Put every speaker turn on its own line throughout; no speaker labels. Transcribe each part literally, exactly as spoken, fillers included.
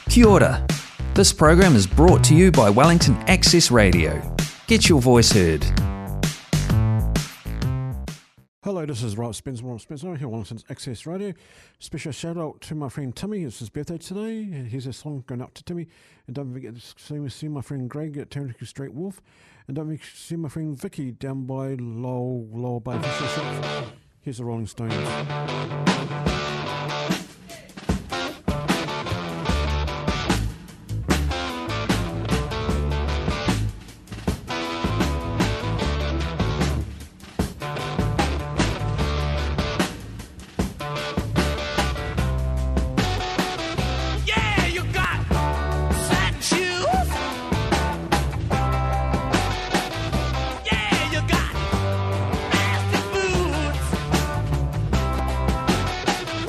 Kia ora. This program is brought to you by Wellington Access Radio. Get your voice heard.
Hello, this is Rob Spencer, Rob Spencer here, Wellington's Access Radio. Special shout out to my friend Timmy. It's his birthday today. Here's a song going up to Timmy. And don't forget to see, see my friend Greg at Taranaki Street Wharf. And don't forget to see my friend Vicky down by Lowell, Lowell Bay. Here's the Rolling Stones.
Yeah, you got nasty boots.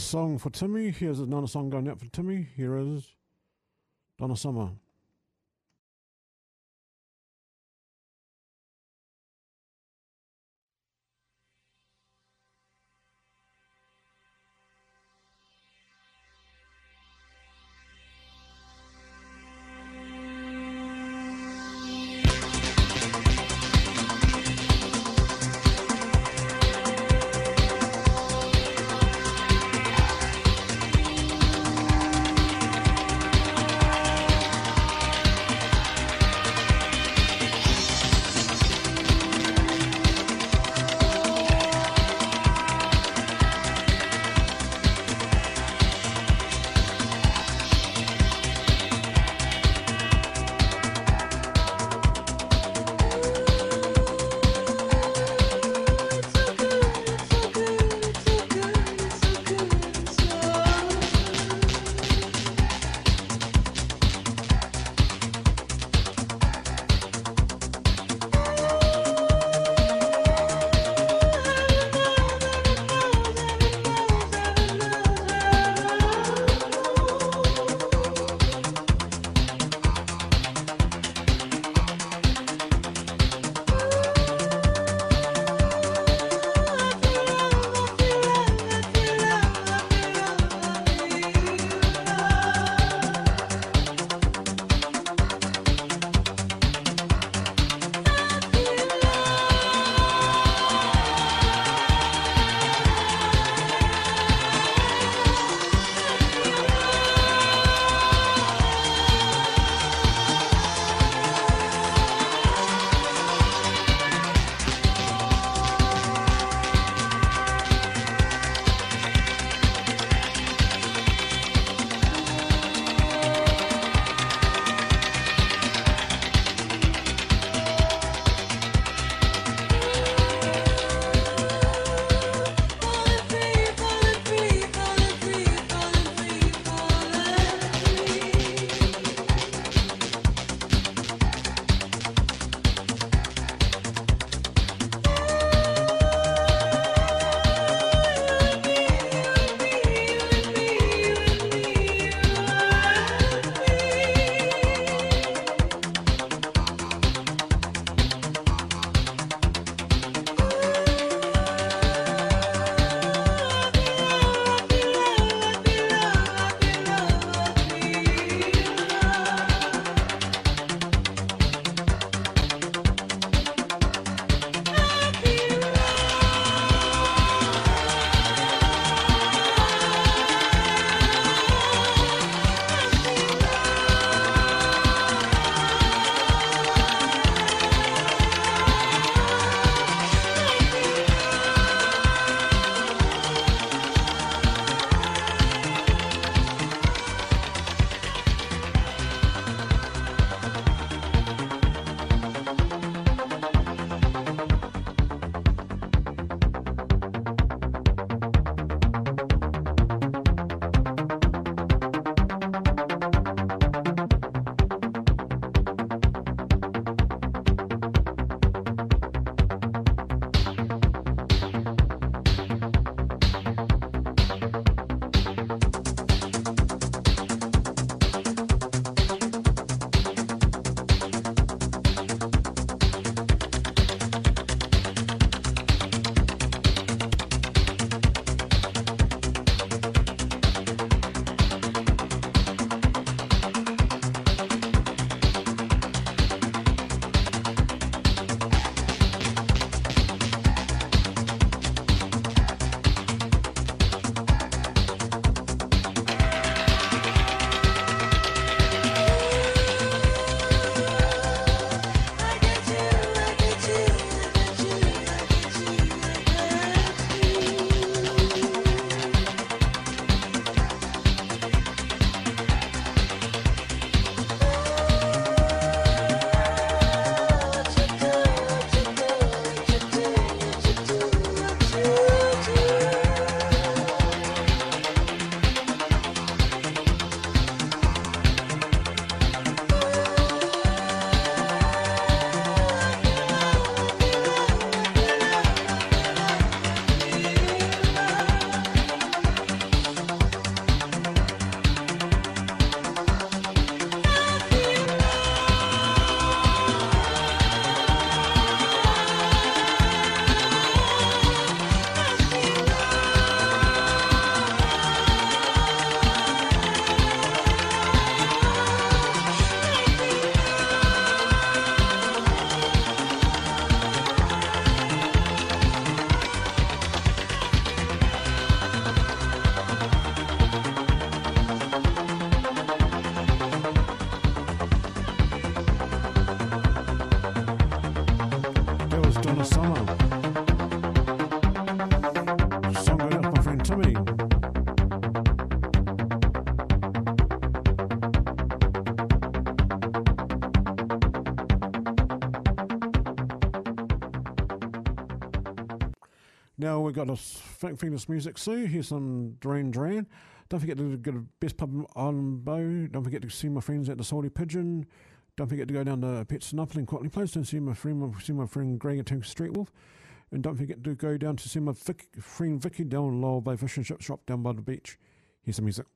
song for Timmy. Here's another song going out for Timmy. Here is Donna Summer. Now we've got a Fink Fingers Music Sue. Here's some Duran Duran. Don't forget to go to Best Pub on Bow. Don't forget to see my friends at the Salty Pigeon. Don't forget to go down to Pet Snuffle in Quatley Place and see my friend, see my friend Greg at Tinker Street Wolf. And don't forget to go down to see my Vic, friend Vicky down in Lowell Bay Fish and Chip Shop down by the beach. Here's some music.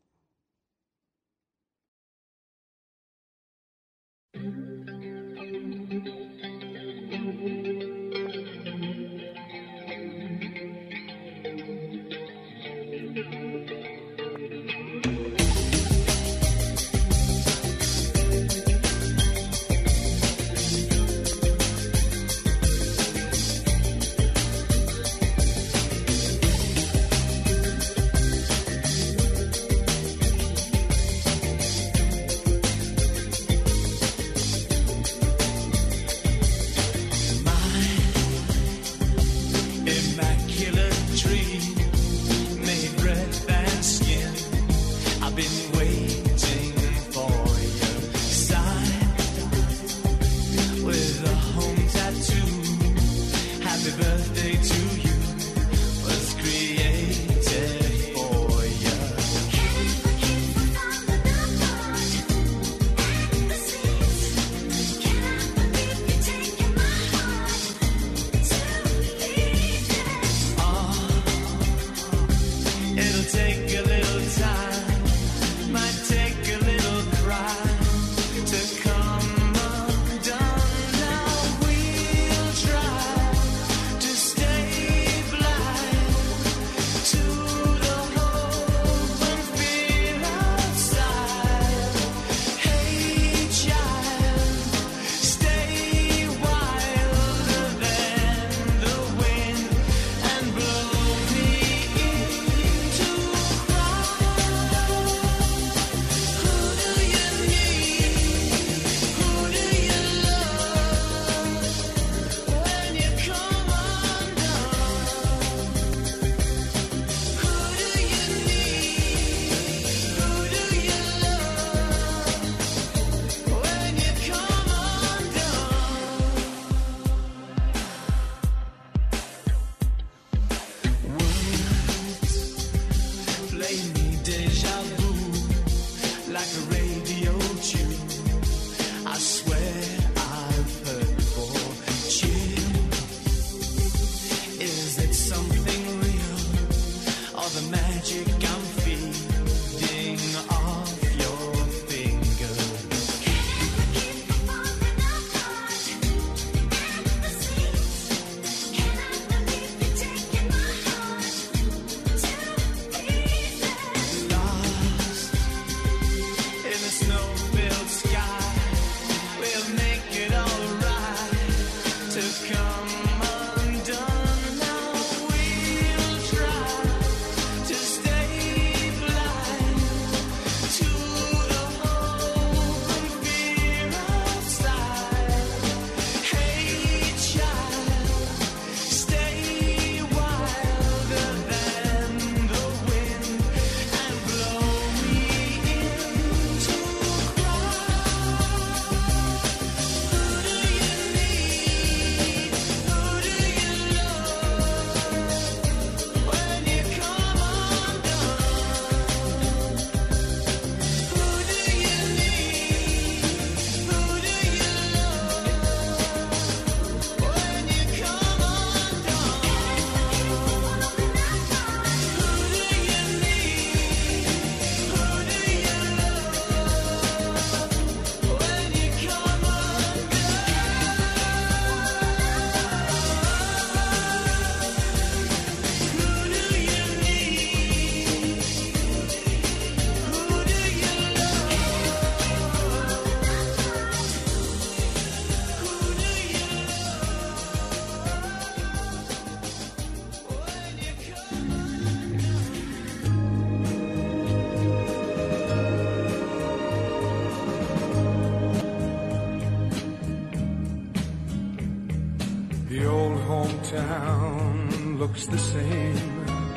hometown looks the same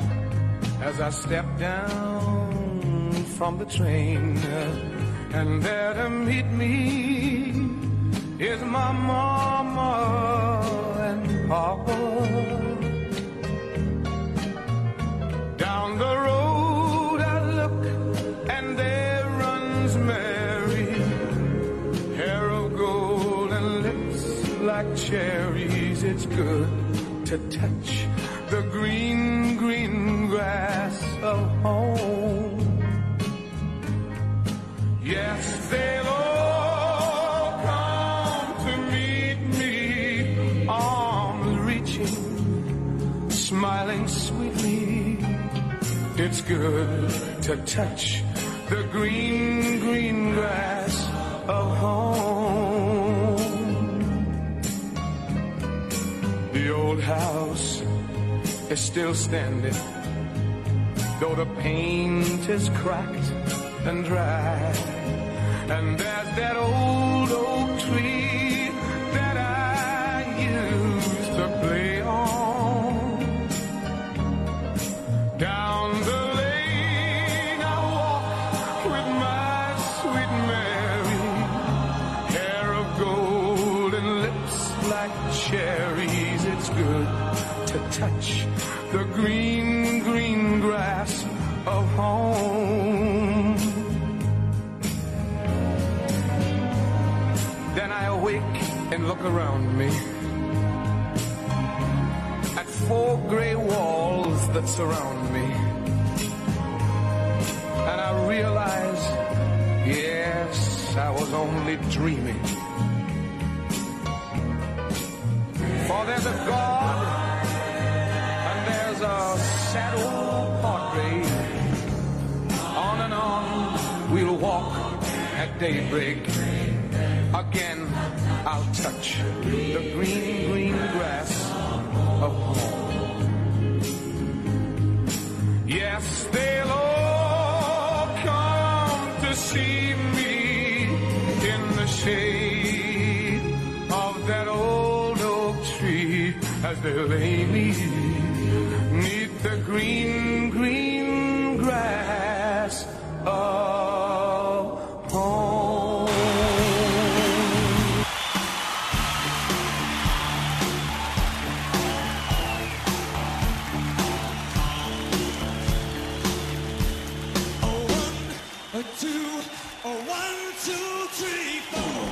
as I step down from the train, and there to meet me is my mama and papa. like cherries. It's good to touch the green, green grass of home. Yes, they'll all come to meet me, arms reaching, smiling sweetly. It's good to touch the green, green grass of home. The old house is still standing, though the paint is cracked and dry. And there's that old oak tree that I used to play on. Down the lane I walk with my sweet Mary, hair of gold and lips like cherries. It's good to touch the green, green grass of home. Then I awake and look around me at four gray walls that surround me, and I realize, yes, I was only dreaming. For there's a God and there's a sad old portrait. On and on we'll walk at daybreak. Again I'll touch the green, green grass of home. Yes, they'll all come to see me in the shade of that old oak tree, as they lay me neath the green, green grass of home.
A two, a one, two, three, four.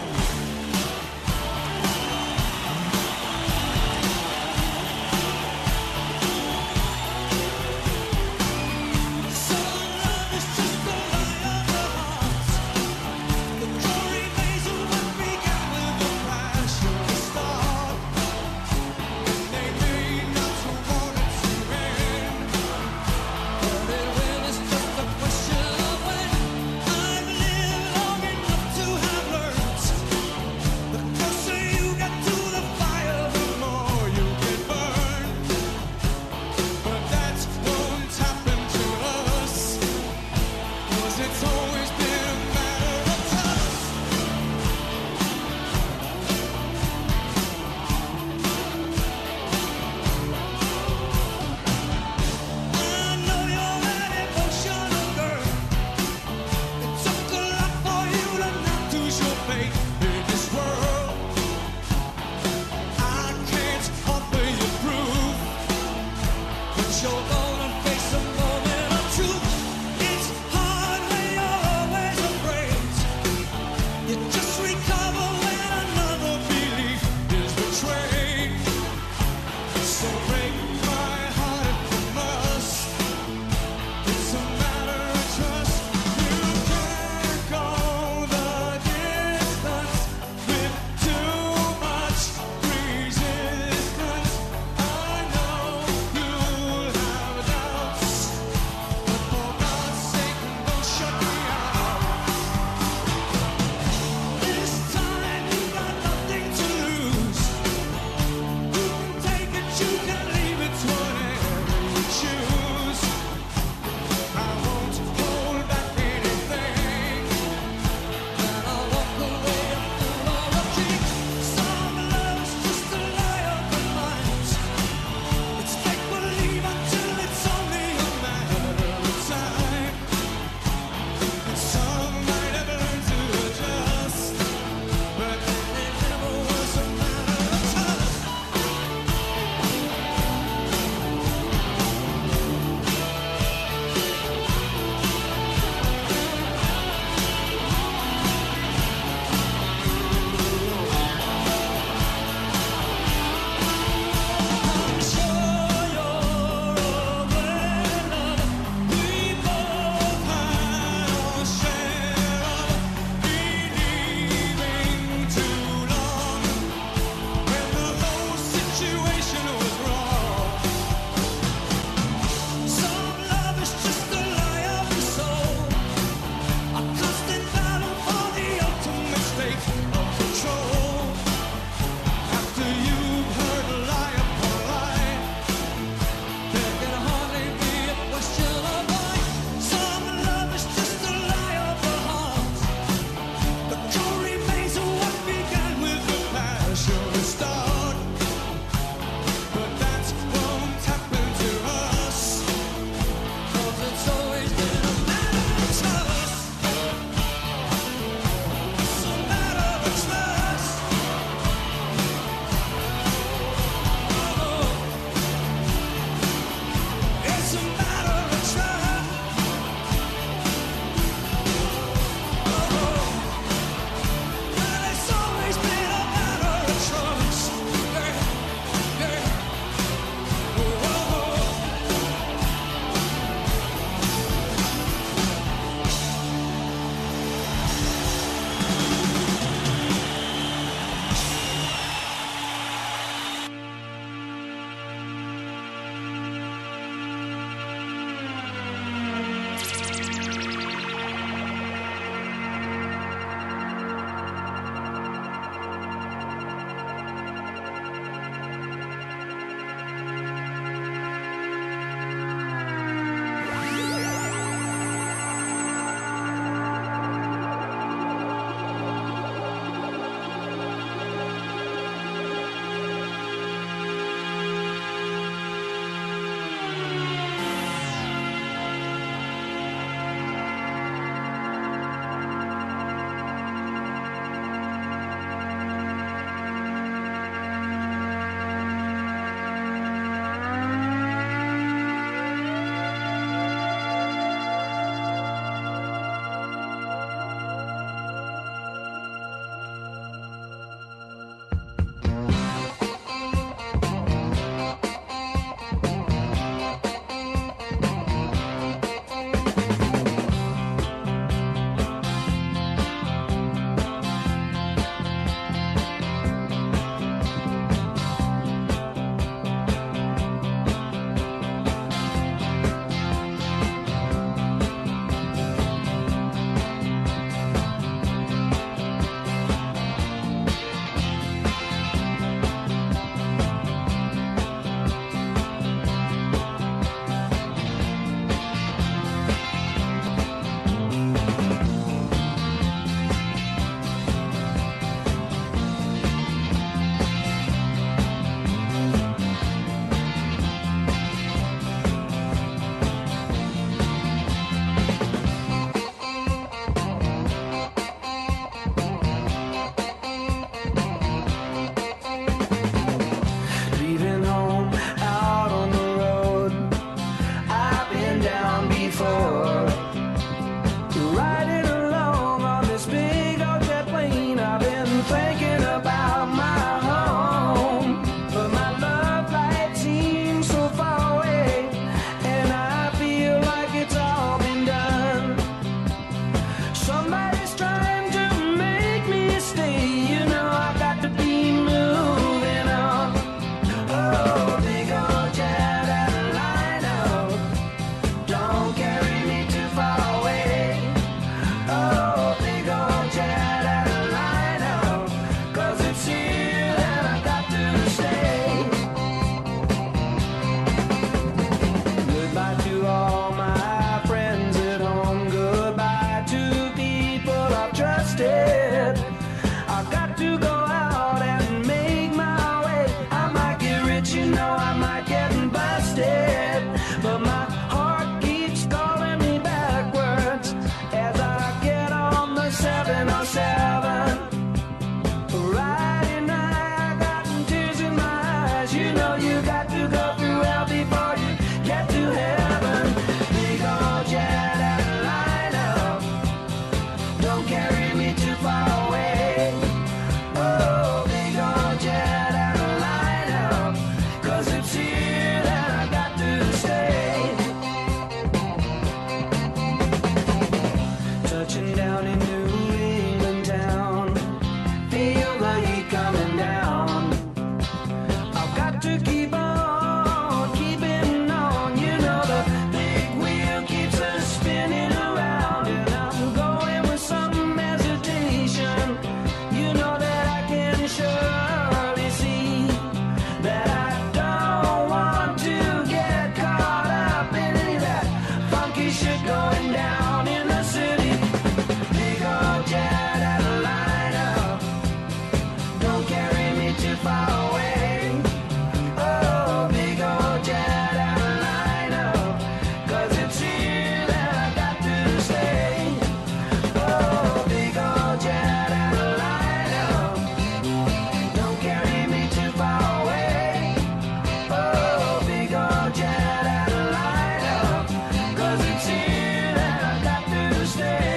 Don't carry me too far away. Oh, big old jet airliner, 'cause it's here that I got to stay. Oh, big old jet airliner, don't carry me too far away. Oh, big old jet airliner, 'cause it's here that I got to stay.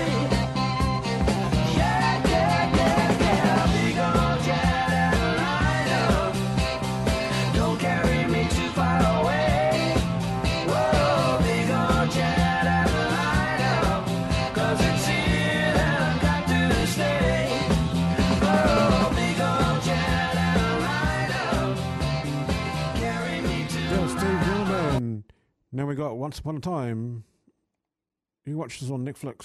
Yeah, yeah, yeah, yeah, big old jet airliner, don't carry me too far away. Whoa, big old jet airliner, 'cause it's here that I got to stay. Oh, big old jet airliner, carry me too
Yeah, Steve Gilman. Now we got Once Upon a Time. You watch this on Netflix.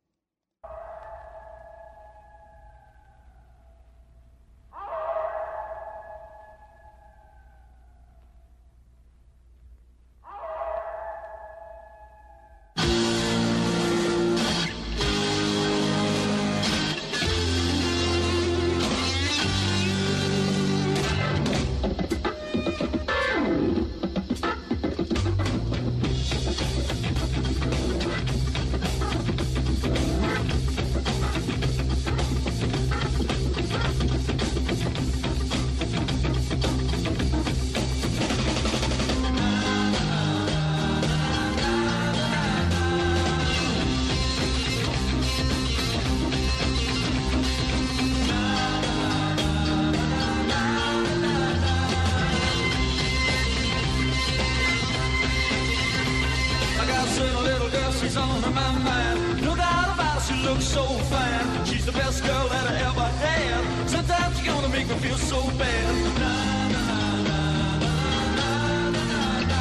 I got a certain little girl, she's on my mind. No doubt about it, she looks so fine. She's the best girl that I ever had. Sometimes she's gonna make me feel so bad. Na, na, na, na, na, na, na, na.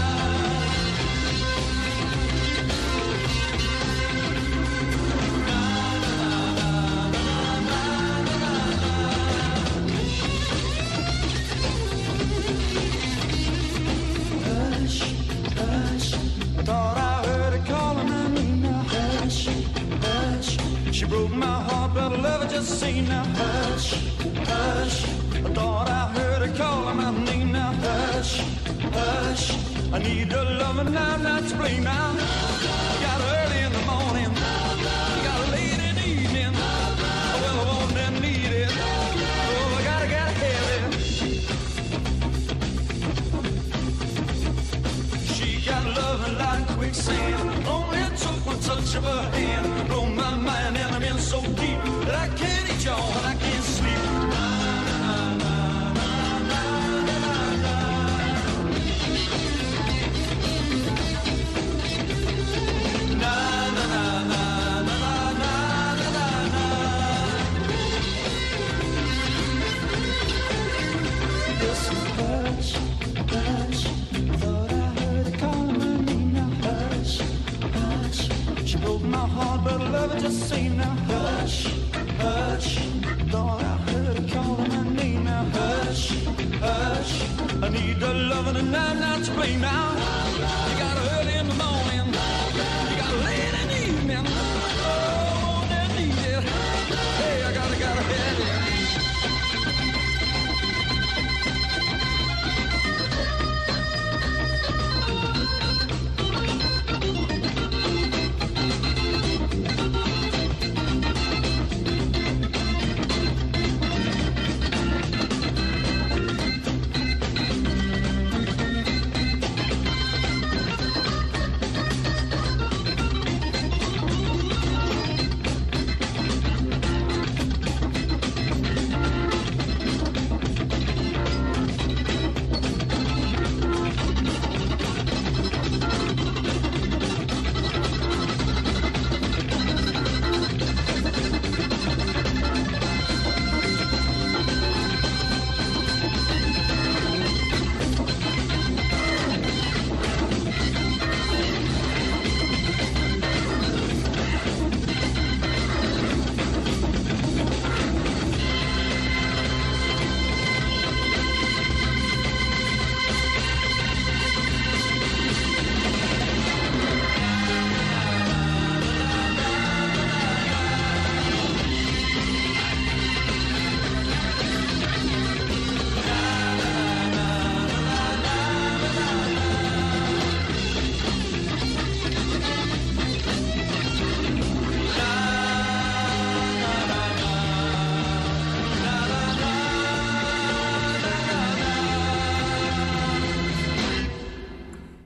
Hush, hush. I thought I heard her calling my name now. Hush, hush. She broke my heart, but I love her just the same now. Hush, hush. I thought I heard her calling my name now. Hush, hush. I need her loving now, not to blame now. I got her early in the morning. I got her late in the evening. Well, I want and need it. Oh, I gotta, gotta have it. She got loving like quicksand. Only took one touch of her hand. Blow my mind and I'm in so deep that I can't eat y'all and I can't sleep. Na, na, na, na, na, na, na, na, na, na, na, na, na, na, na. Listen, hush, hush. Thought I heard her calling my name now. Hush, hush. She broke my heart, but I love her just the same now. Hush, hush. Thought I heard her calling my name now. Hush, hush. I need her loving and I'm not to blame now. You got her early in the morning. You got her late in the evening. Oh, I need it. Hey, I gotta, gotta have it.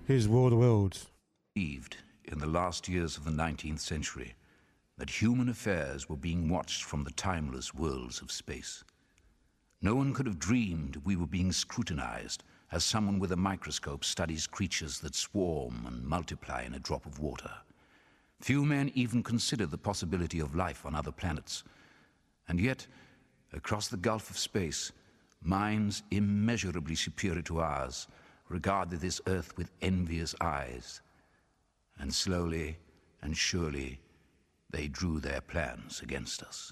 Here's War of the Worlds.
Believed in the last years of the nineteenth century that human affairs were being watched from the timeless worlds of space. No one could have dreamed we were being scrutinized as someone with a microscope studies creatures that swarm and multiply in a drop of water. Few men even considered the possibility of life on other planets. And yet, across the gulf of space, minds immeasurably superior to ours regarded this Earth with envious eyes. And slowly and surely, they drew their plans against us.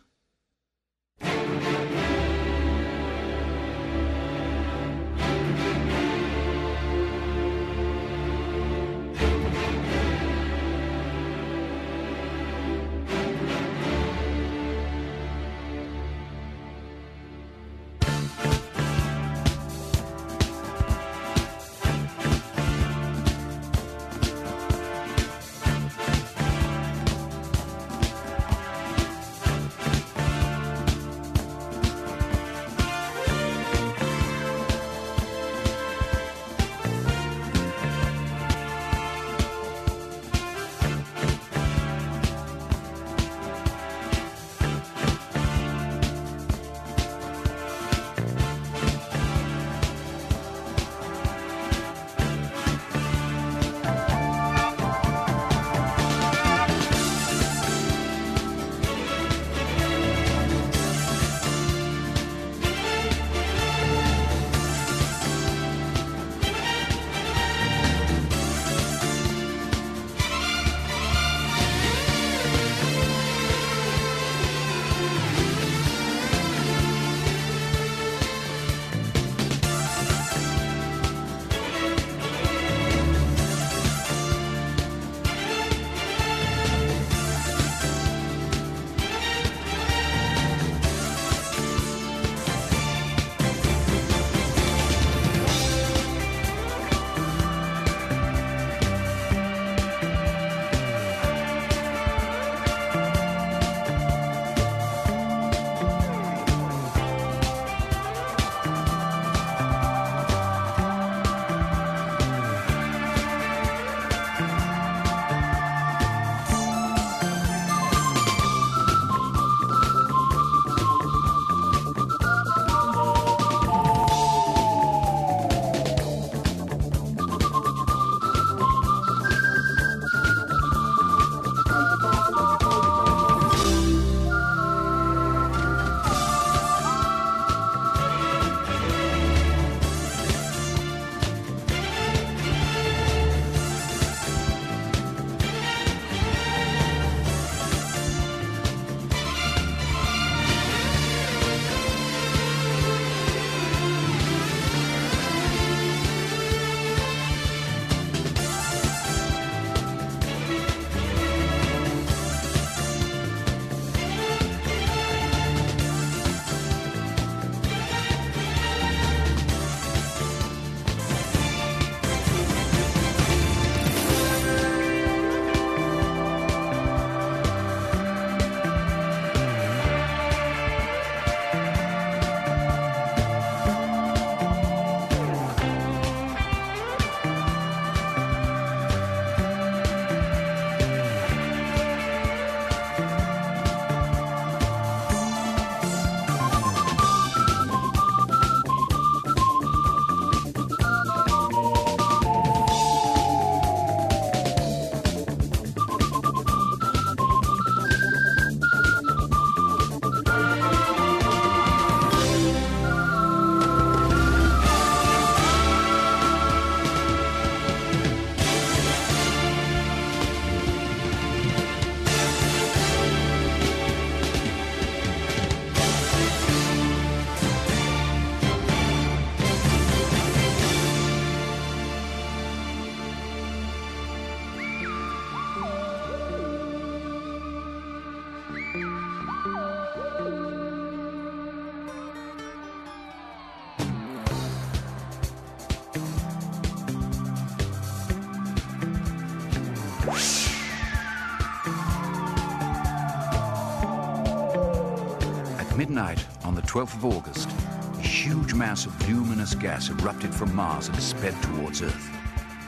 Midnight on the twelfth of August, a huge mass of luminous gas erupted from Mars and sped towards Earth.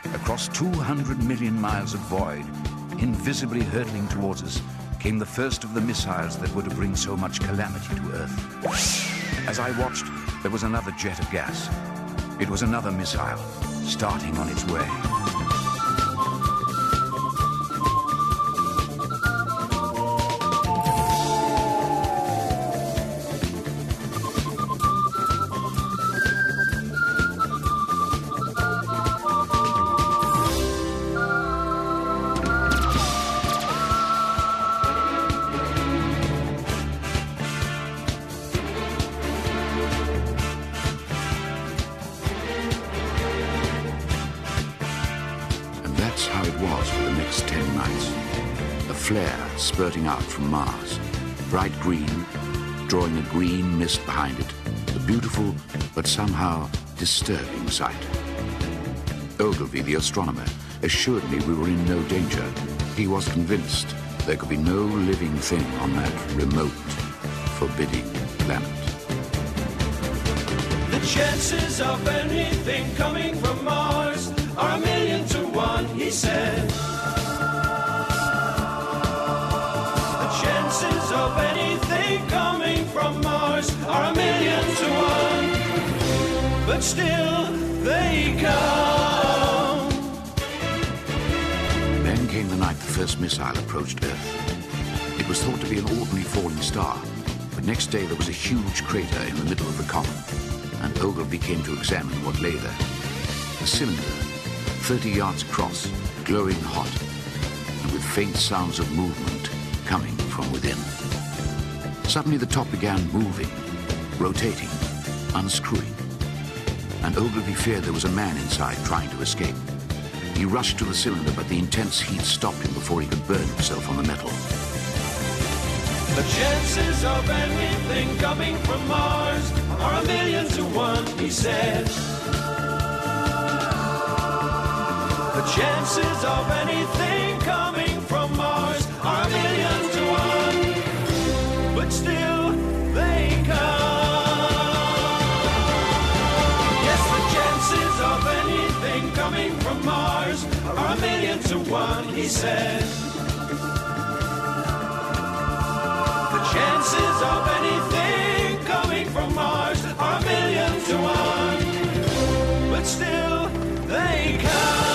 Across two hundred million miles of void, invisibly hurtling towards us, came the first of the missiles that were to bring so much calamity to Earth. As I watched, there was another jet of gas. It was another missile, starting on its way. Spurting out from Mars, bright green, drawing a green mist behind it, a beautiful but somehow disturbing sight. Ogilvy, the astronomer, assured me we were in no danger. He was convinced there could be no living thing on that remote, forbidding planet.
The chances of anything coming from Mars are a million to one, he said. Chances of anything coming from Mars are a million to one, but still they come.
Then came the night the first missile approached Earth. It was thought to be an ordinary falling star, but next day there was a huge crater in the middle of the common, and Ogilvy came to examine what lay there. A cylinder, thirty yards across, glowing hot, and with faint sounds of movement coming from within. Suddenly the top began moving, rotating, unscrewing, and Ogilvy feared there was a man inside trying to escape. He rushed to the cylinder, but the intense heat stopped him before he could burn himself on the metal.
The chances of anything coming from Mars are a million to one, he said. The chances of anything coming from Mars are a million to one, but still they come. Yes, the chances of anything coming from Mars are a million to one, he said. The chances of anything coming from Mars are a million to one, but still they come.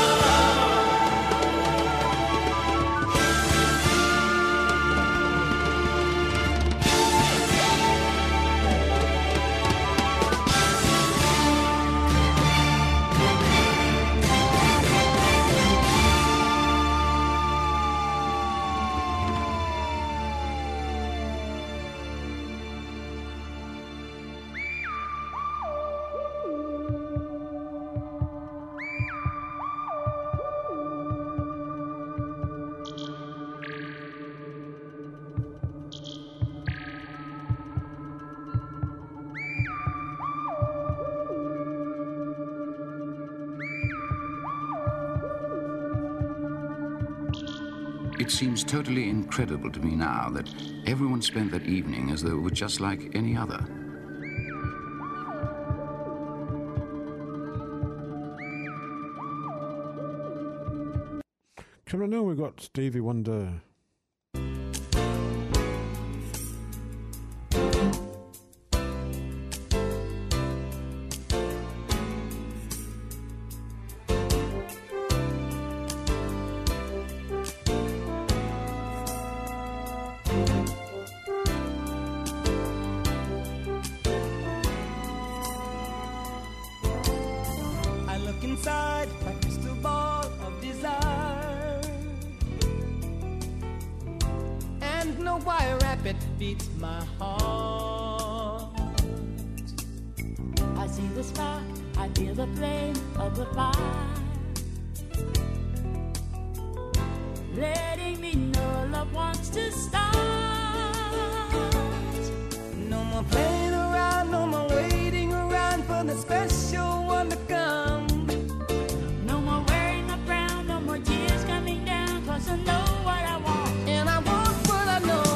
It seems totally incredible to me now that everyone spent that evening as though it were just like any other.
Coming now, we've got Stevie Wonder.
Beats my heart. I see the spark, I feel the flame of the fire, letting me know love wants to start. No more playing around, no more waiting around for the special one to come. No more wearing the frown, no more tears coming down, 'cause I know what I want, and I want what I know.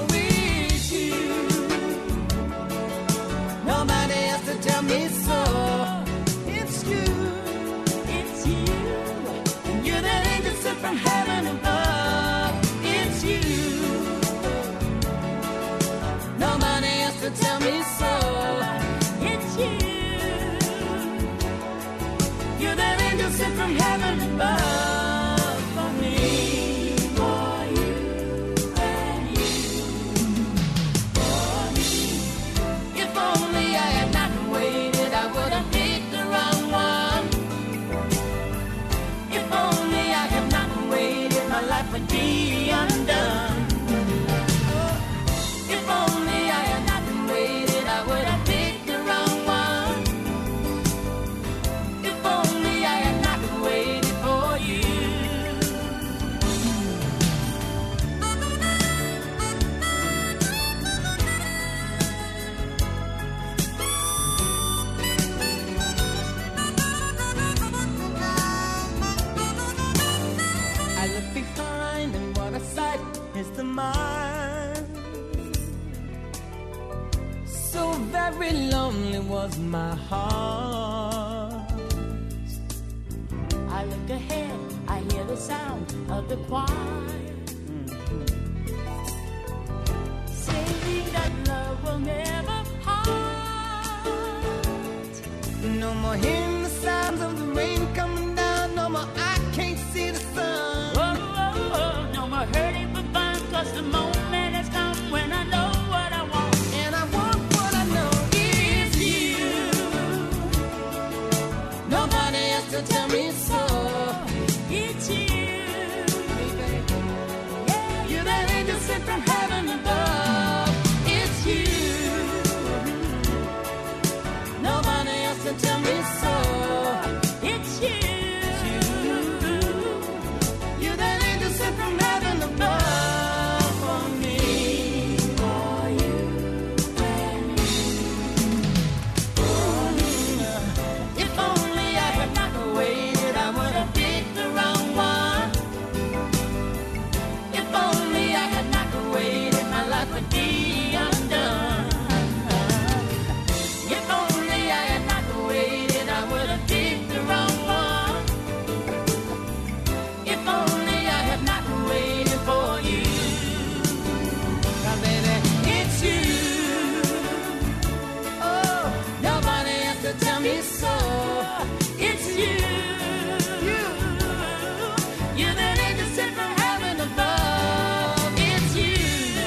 Nobody has to tell me so. It's you, it's you, me so. It's you. You're that angel sent from heaven above for me. For you and you. For me. If only I had not waited, I would have picked the wrong one. If only I had not waited, my life would be undone. If only I had not waited, I would have picked the wrong one. If only I had not waited for you. I look behind and what a sight is the mind. So very lonely was my heart. I look ahead, I hear the sound of the choir saying that love will never part. No more hearing the sounds of the rain coming down. No more I can't see the sun. Oh, oh, oh. No more hurting for fun, 'cause the moment has come when I know what I want. And I want what I know is you. Nobody else to tell me so. It's you, baby. Yeah, you're that angel sent from heaven above. It's you. Nobody else to tell me so. It's you. You're that angel sent from heaven above for me. For you and you. If only I had not waited, I would have picked the wrong one. If only I had not waited, my life would be undone. If only I had not waited, I would have picked the wrong one. If only I had not waited for you. 'Cause baby, it's you. Oh, nobody else to tell me so. It's you. You. You're that angel sent from heaven above. It's you.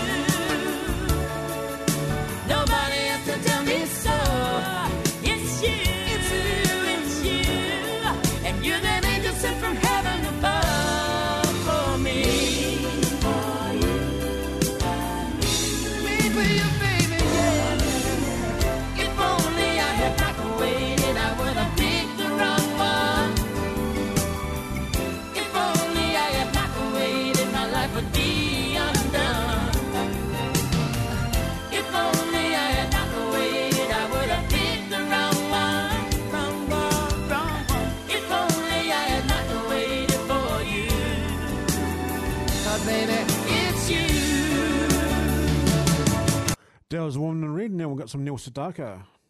Nobody else to tell me so. It's you. It's you. It's you. And you're that angel sent from heaven above for me. For you. Me for you, baby, yeah. If only I had not waited, I would have picked the wrong one. If only I had not waited, my life would be undone. If only I had not waited, I would have picked the wrong one. Wrong one, wrong one. If only I had not waited for you. 'Cause baby, it's you.
That was Woman in Red. Now we've got some Neil Sedaka.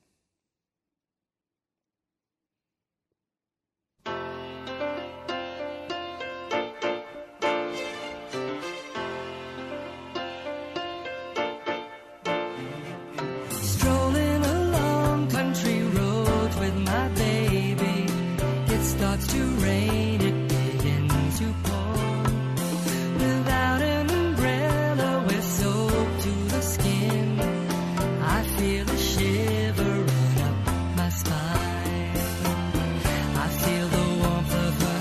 Strolling along country roads with my baby. It starts to rain, it begins to pour. Without an umbrella, we're soaked to the skin. I feel a shiver run up my spine. I feel the warmth of her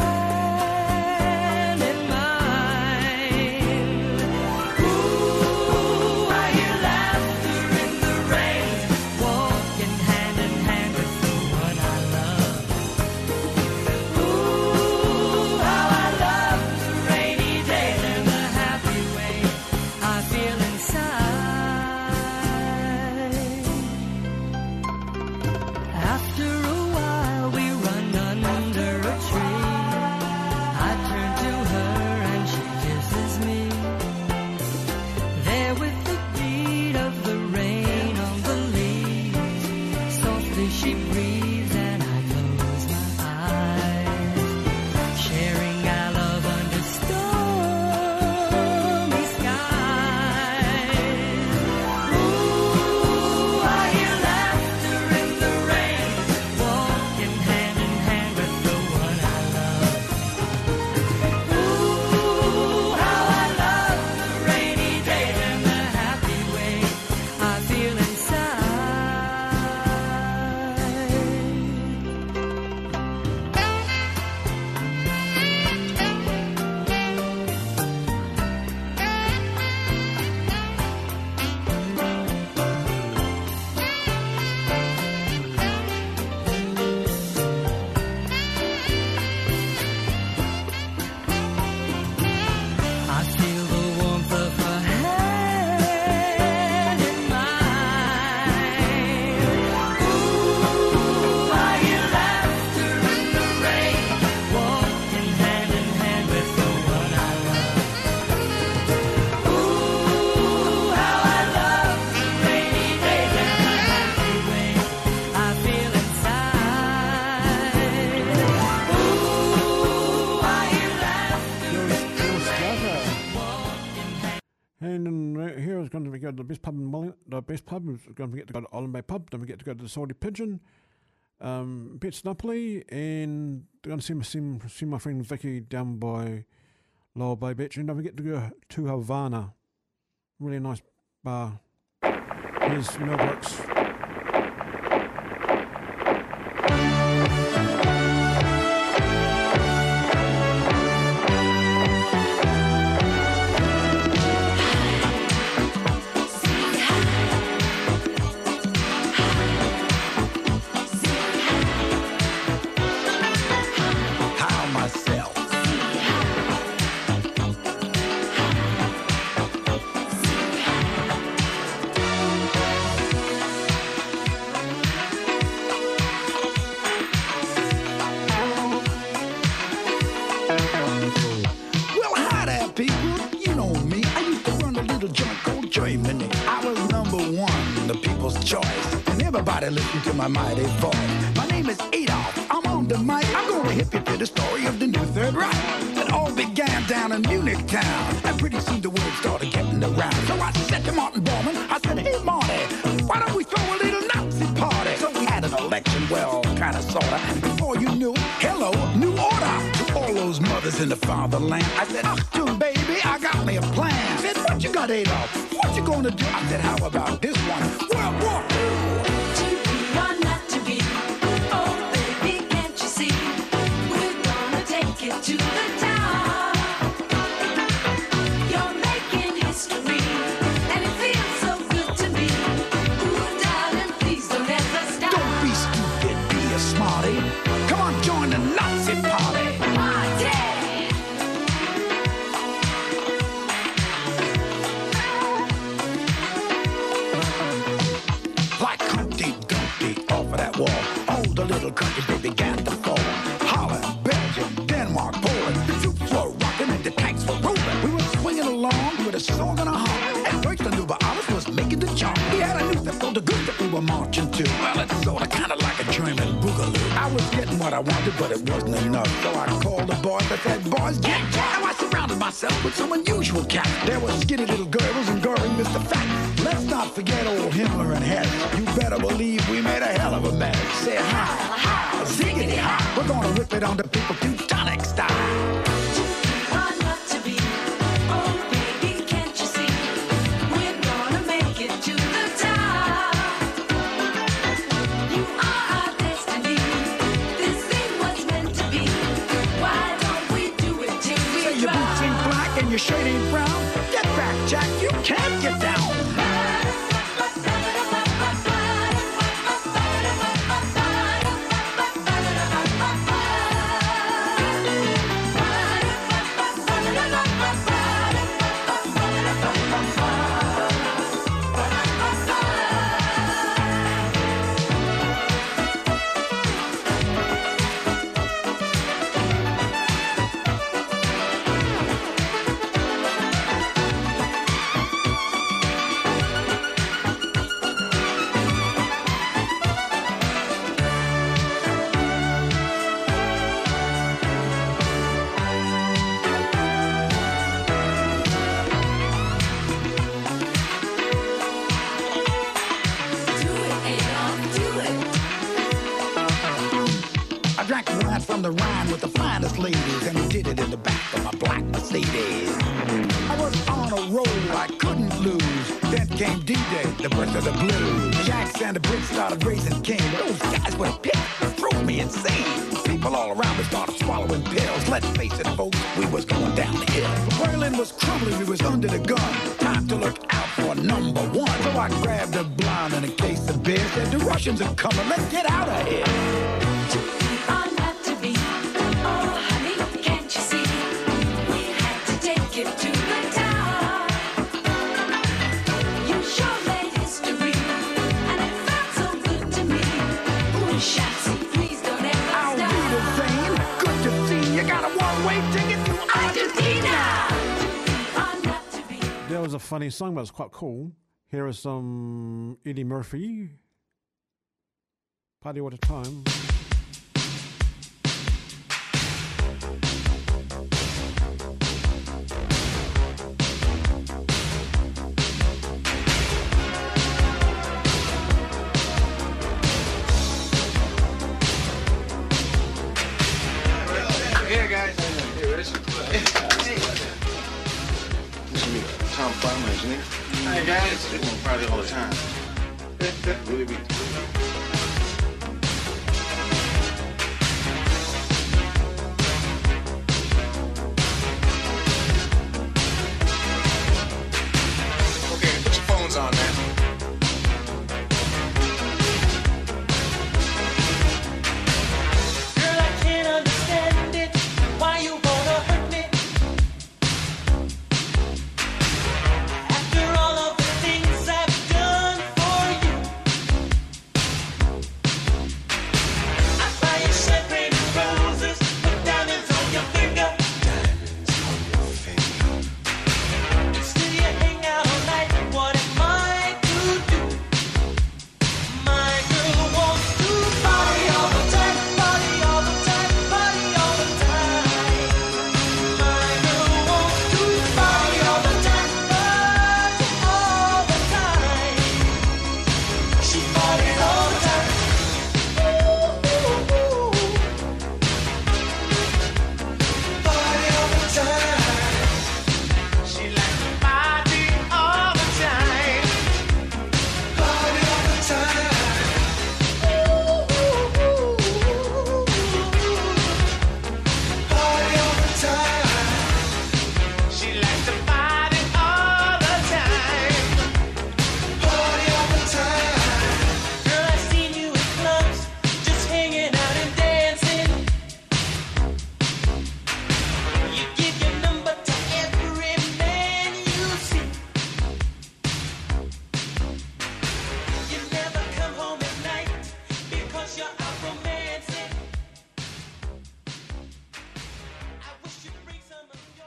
hand in mine. Ooh, I hear laughter in the rain, walking hand in hand with the one I love. Ooh, how I love the rainy days and the happy way I feel inside. After a while we run under a tree. I turn to her and she kisses me. There with the beat of the rain on the leaves, softly she breathes and I close my eyes. Sharing our love under stormy skies. Ooh,
go to the best pub in Wellington. The best pub is don't forget to go to Island Bay Pub. Don't forget to go to the Salty Pigeon, um, Betts Napoli, and going to see my see, see my friend Vicky down by Lower Bay Beach. And don't forget to go to Havana, really nice bar. Here's Mel Brooks.
Listen to my mighty voice. My name is Adolf. I'm on the mic. I'm going to hip you to the story of the new Third Reich. It all began down in Munich town, and pretty soon the word started getting around. So I said to Martin Bormann, I said, hey Marty, why don't we throw a little Nazi party? So we had an election, well, kind of, sorta. And before you knew, hello, new order. To all those mothers in the fatherland, I said, Achtung, baby, I got me a plan. I said, what you got, Adolf? What you gonna do? I said, how about this one? World War Two.
To the top, you're making history, and it feels so good to me. Ooh, darling, please don't ever stop.
Don't be stupid, be a smarty. Come on, join the Nazi party.
Party!
Like Humpty Dumpty off of that wall, all the little countries they began to fall. Holland, Belgium, Denmark, Poland. The troops were rocking and the tanks were rolling. We were swinging along with a song in our heart. And Deutschland über alles was making the chart. We had a new step for the good that we were marching to. Well, it's sorta kinda like a German boogaloo. I was getting what I wanted, but it wasn't enough. So I called the boys. I said, boys, get down. Now I surrounded myself with some unusual cats. There were skinny little girls and Goering Mister Fat. Let's not forget old Himmler and Hess. You better believe we made a hell of a mess. Say hi, hi, ziggity hi. We're gonna rip it on the people Teutonic style. Your shirt ain't brown. Get back, Jack. You can't get down. From the Rhine with the finest ladies, and we did it in the back of my black Mercedes. I was on a roll I couldn't lose. Then came D-Day, the birth of the blues. The Yanks and the Brits started raising cane. Those guys were a pit, drove me insane. People all around me started swallowing pills. Let's face it, folks, we was going down the hill. Berlin was crumbling, we was under the gun. Time to look out for number one. So I grabbed a blonde and a case of beer. Said, the Russians are coming, let's get out of here.
That was a funny song, but it's quite cool. Here is some Eddie Murphy. Party What a Time.
Hey guys, we want to party all the time. Really be. Okay, put your phones on, man.
Girl, I can't understand it. Why you wanna hurt me? After all of the things I've done for you, I buy you champagne and roses, put diamonds on your finger. Diamonds on your finger. Still you hang out all night. What am I to do? My girl wants to party all the time, party all the time, party all the time. My girl wants to party all the time, party all the time. She parties all the time. Ooh, ooh, ooh. Party all the time. She likes to party all the time. Party all the time. Ooh, ooh, ooh. Party all the time. She likes to party all the time. Party all the time. Girl, I've seen you in clubs, just hanging out and dancing. You give your number to every man you see. You never come home at night because you're out romancing. I wish you'd bring some of your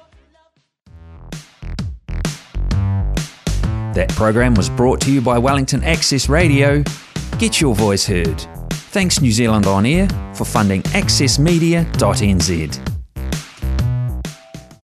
love.
That program was brought to you by Wellington Access Radio. Get your voice heard. Thanks New Zealand On Air for funding access media dot n z.